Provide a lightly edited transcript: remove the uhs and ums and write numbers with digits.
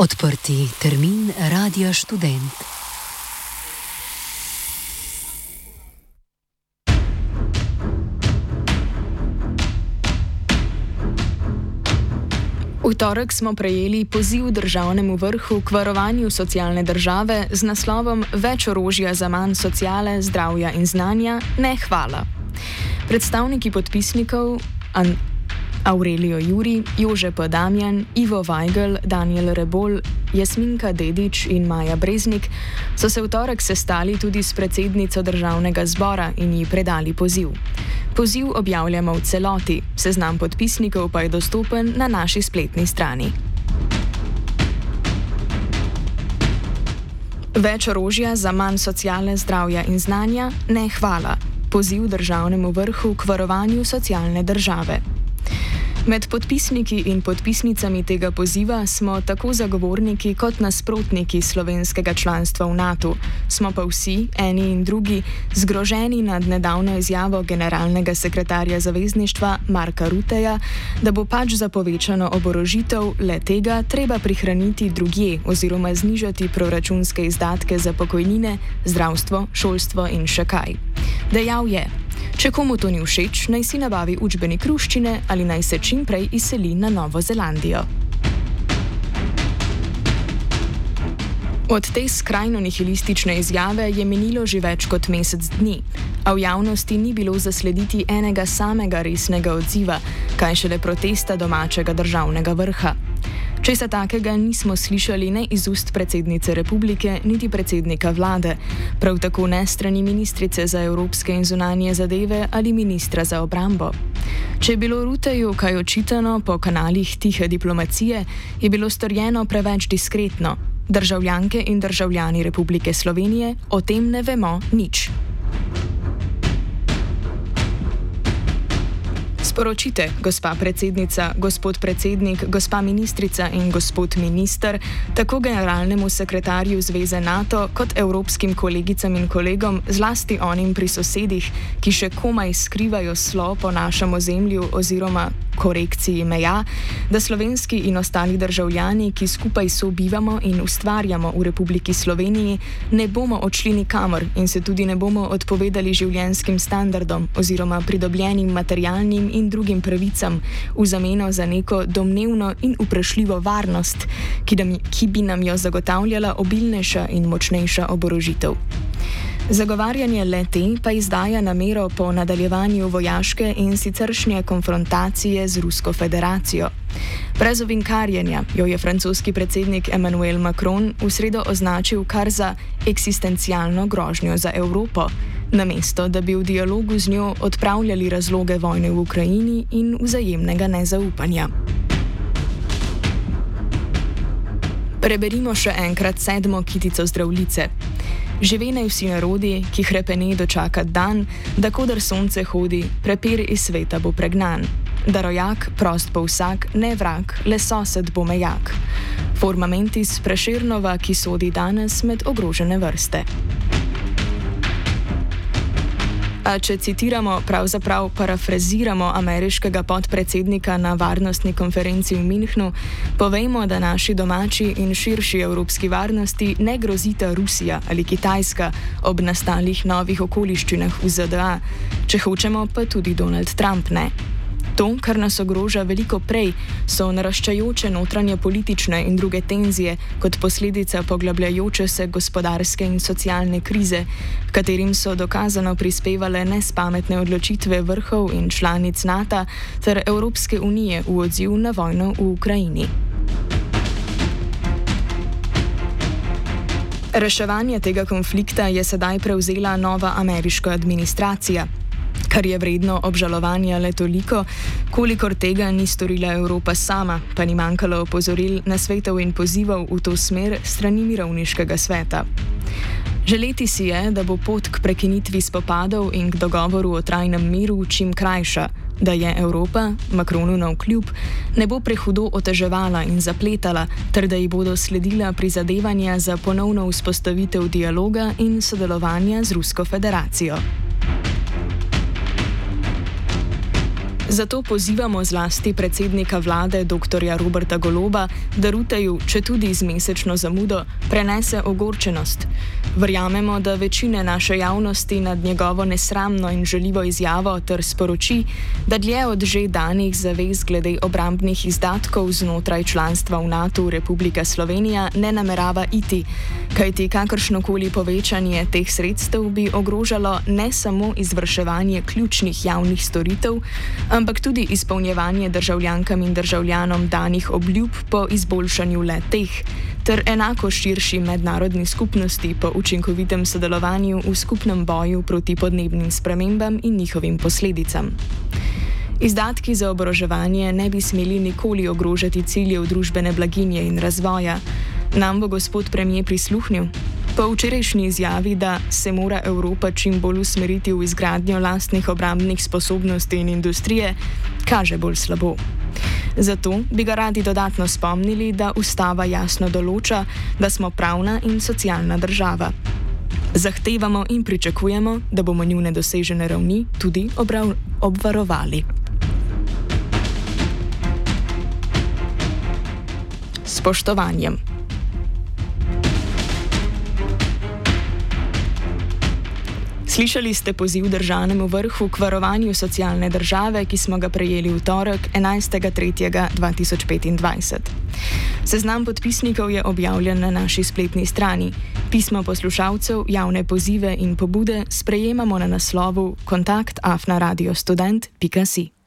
Odprti termin Radia Študent. V torek smo prejeli poziv državnemu vrhu k varovanju socialne države z naslovom Več orožja za manj sociale, zdravja in znanja, ne hvala. Predstavniki podpisnikov Aurelio Juri, Jože P. Damjan, Ivo Vajgl, Daniel Rebolj, Jasminka Dedič in Maja Breznik so se v torek sestali tudi s predsednico državnega zbora in ji predali poziv. Poziv objavljamo v celoti, seznam podpisnikov pa je dostopen na naši spletni strani. Več orožja za manj sociale, zdravja in znanja, ne hvala. Poziv državnemu vrhu k varovanju socialne države. Med podpisniki in podpisnicami tega poziva smo tako zagovorniki kot nasprotniki slovenskega članstva v NATO. Smo pa vsi, eni in drugi, zgroženi nad nedavno izjavo generalnega sekretarja zavezništva Marka Rutteja, da bo pač za povečano oborožitev le tega treba prihraniti drugje oziroma znižati proračunske izdatke za pokojnine, zdravstvo, šolstvo in še kaj. Dejal je: če komu to ni všeč, naj si nabavi učbenik ruščine ali naj se čim prej izseli na Novo Zelandijo. Od te skrajno nihilistične izjave je minilo že več kot mesec dni, a v javnosti ni bilo zaslediti enega samega resnega odziva, kaj šele protesta domačega državnega vrha. Česa takega nismo slišali ne iz ust predsednice republike, niti predsednika vlade, prav tako ne strani ministrice za evropske in zunanje zadeve ali ministra za obrambo. Če je bilo Rutteju kaj očitano po kanalih tihe diplomacije, je bilo storjeno preveč diskretno. Državljanke in državljani Republike Slovenije o tem ne vemo nič. Sporočite, gospa predsednica, gospod predsednik, gospa ministrica in gospod minister, tako generalnemu sekretarju Zveze NATO kot evropskim kolegicam in kolegom, zlasti onim pri sosedih, ki še komaj skrivajo slo po našem ozemlju oziroma korekciji meja, da slovenski in ostali državljani, ki skupaj sobivamo in ustvarjamo v Republiki Sloveniji, ne bomo odšli nikamor in se tudi ne bomo odpovedali življenjskim standardom oziroma pridobljenim materialnim in drugim pravicam v zameno za neko domnevno in vprašljivo varnost, ki bi nam jo zagotavljala obilnejša in močnejša oborožitev. Zagovarjanje le-te pa izdaja namero po nadaljevanju vojaške in siceršnje konfrontacije z Rusko federacijo. Brez ovinkarjenja jo je francoski predsednik Emmanuel Macron v sredo označil kar za eksistencialno grožnjo za Evropo, namesto da bi v dialogu z njo odpravljali razloge vojne v Ukrajini in vzajemnega nezaupanja. Preberimo še enkrat 7. kitico Zdravljice. Žive naj vsi narodi, ki hrepene dočakat dan, da kodar sonce hodi, prepir iz sveta bo pregnan. Da rojak prost bo vsak, ne vrag, le sosed bo mejak. Forma mentis Prešernova, ki sodi danes med ogrožene vrste. A če citiramo, pravzaprav parafraziramo ameriškega podpredsednika na varnostni konferenci v Münchnu, povejmo, da naši domači in širši evropski varnosti ne grozita Rusija ali Kitajska ob nastalih novih okoliščinah v ZDA, če hočemo pa tudi Donald Trump ne. To, kar nas ogroža veliko prej, so naraščajoče notranje politične in druge tenzije kot posledica poglabljajoče se gospodarske in socialne krize, katerim so dokazano prispevale nespametne odločitve vrhov in članic NATO ter Evropske unije v odziv na vojno v Ukrajini. Reševanje tega konflikta je sedaj prevzela nova ameriška administracija, kar je vredno obžalovanja le toliko, kolikor tega ni storila Evropa sama, pa ni manjkalo opozoril, nasvetov in pozivov v to smer strani mirovniškega sveta. Želeti si je, da bo pot k prekinitvi spopadov in k dogovoru o trajnem miru čim krajša, da je Evropa, Macronu navkljub, ne bo prehudo oteževala in zapletala, ter da ji bodo sledila prizadevanja za ponovno vzpostavitev dialoga in sodelovanja z Rusko federacijo. Zato pozivamo zlasti predsednika vlade dr. Roberta Goloba, da Ruteju, četudi z mesečno zamudo, prenese ogorčenost. Verjamemo, da večine naše javnosti nad njegovo nesramno in žaljivo izjavo ter sporoči, da dlje od že danih zavez glede obrambnih izdatkov znotraj članstva v NATO Republika Slovenija ne namerava iti, kajti kakršnokoli povečanje teh sredstev bi ogrožalo ne samo izvrševanje ključnih javnih storitev, ampak tudi izpolnjevanje državljankam in državljanom danih obljub po izboljšanju le-teh, ter enako širši mednarodni skupnosti po učinkovitem sodelovanju v skupnem boju proti podnebnim spremembam in njihovim posledicam. Izdatki za oboroževanje ne bi smeli nikoli ogrožati ciljev družbene blaginje in razvoja. Nam bo gospod premier prisluhnil? Po včerajšnji izjavi, da se mora Evropa čim bolj usmeriti v izgradnjo lastnih obrambnih sposobnosti in industrije, kaže bolj slabo. Zato bi ga radi dodatno spomnili, da ustava jasno določa, da smo pravna in socialna država. Zahtevamo in pričakujemo, da bomo njune dosežene ravni tudi obvarovali. Spoštovanjem. Slišali ste poziv državnemu vrhu k varovanju socialne države, ki smo ga prejeli v torek 11.3.2025. Seznam podpisnikov je objavljen na naši spletni strani. Pismo poslušalcev, javne pozive in pobude sprejemamo na naslovu kontakt@radiostudent.si.